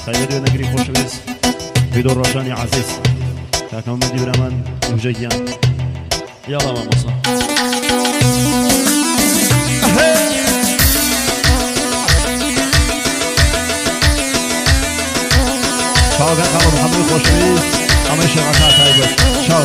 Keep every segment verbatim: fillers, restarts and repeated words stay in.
خير نجري خوش بس بدور رجاني عزيز كاكم مدي برمان وجيان يلا ما مصر شاو كان خالو محمد خوش بس اما شغلات هاي شاو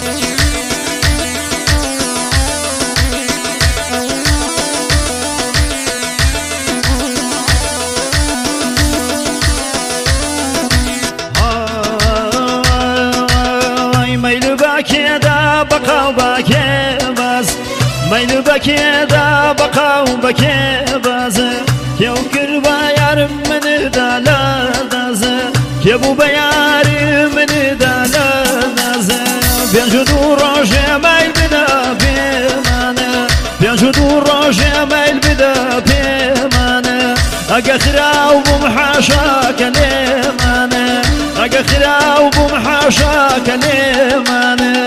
كذا بقى وبكبز ميل بكذا بقى وبكبز كيو كربا يار من دالا داز كيبو بيار من دالا داز بينجدو روجه ميل بدا بيمانه بينجدو روجه ميل بدا بيمانه اگه خراو بمحاشا كلمانه اگه خراو بمحاشا كلمانه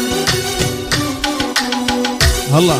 هلا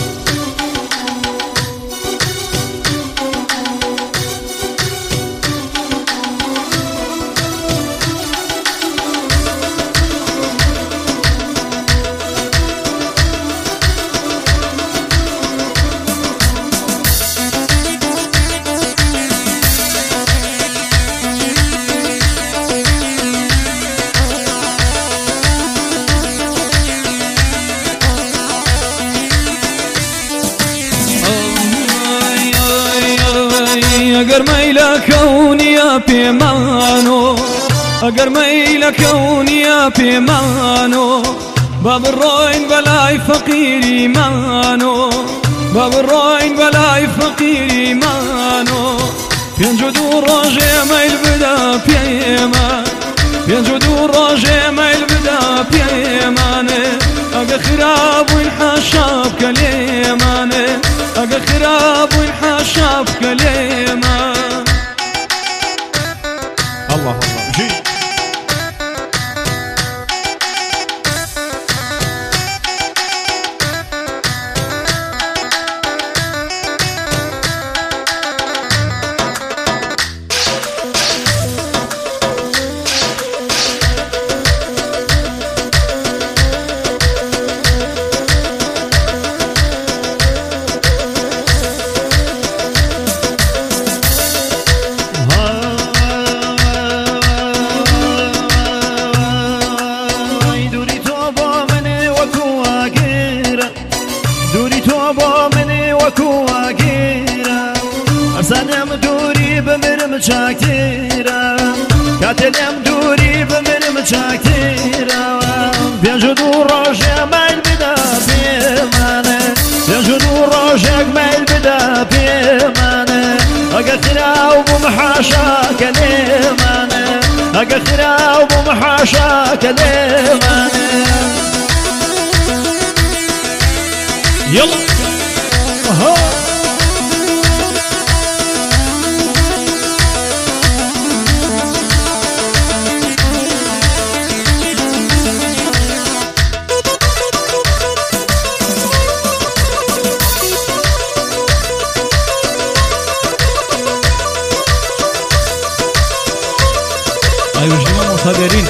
اگر میل کونیا پیمانو اگر میل کونیا پیمانو باب الروین بلای فقیری مانو باب الروین بلای فقیری مانو پنج دو روزه میل بدا پیمان پنج دو روزه میل بدا پیمانه اگر خراب و حشاب کلمانه اگر خراب و حشاب كلمة الله الله جي أرسانم دوري بمرم شاكتيرا كاتلم دوري بمرم شاكتيرا بينجدو روجه ميل بدا بيمانه بينجدو روجه ميل بدا بيمانه اگه خراو بمحاشا كلمانه اگه خراو بمحاشا كلمانه يلا اها أيوة جماعة مصابرين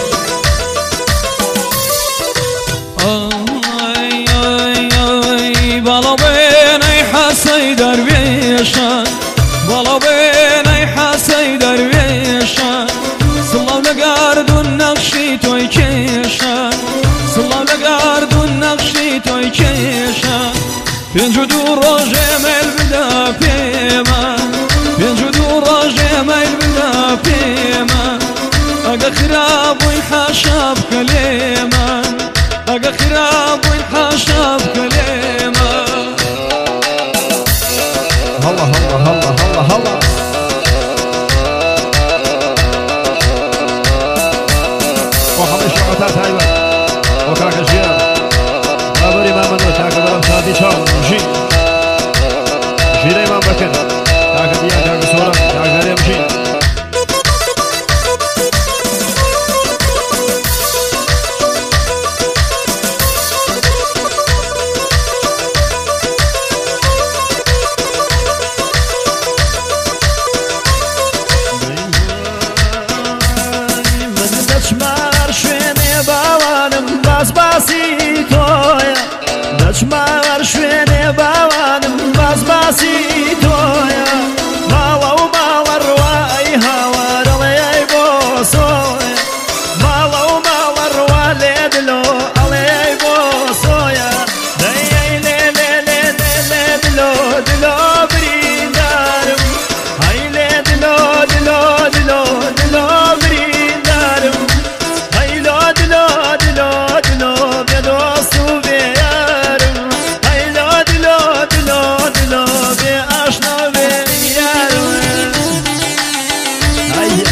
أي أي أي بالا بيني حسي درويشان بالا بيني حسي درويشان صلوا لقارد النقشي توي كيشان صلوا لقارد النقشي توي كيشان بينجدو روجه ميل بدا بيمان بينجدو روجه ميل بدا بيمان اگه خراب و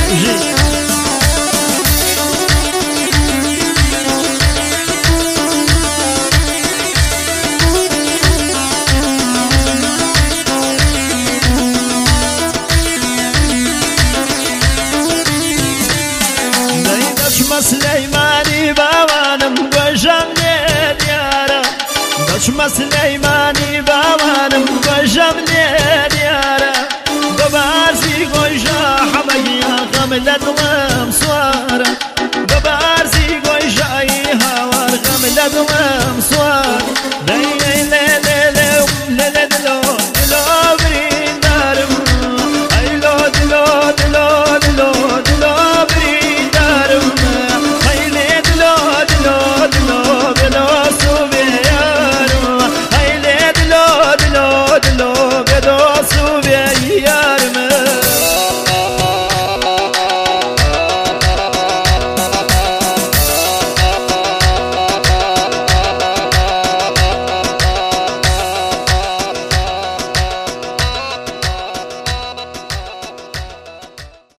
سليماني باوانم وجم ديارة بشم سليماني باوانم وجم ديارة ببارزي قويشا حميا غملة ومسوارة ببارزي قويشا هوار غملة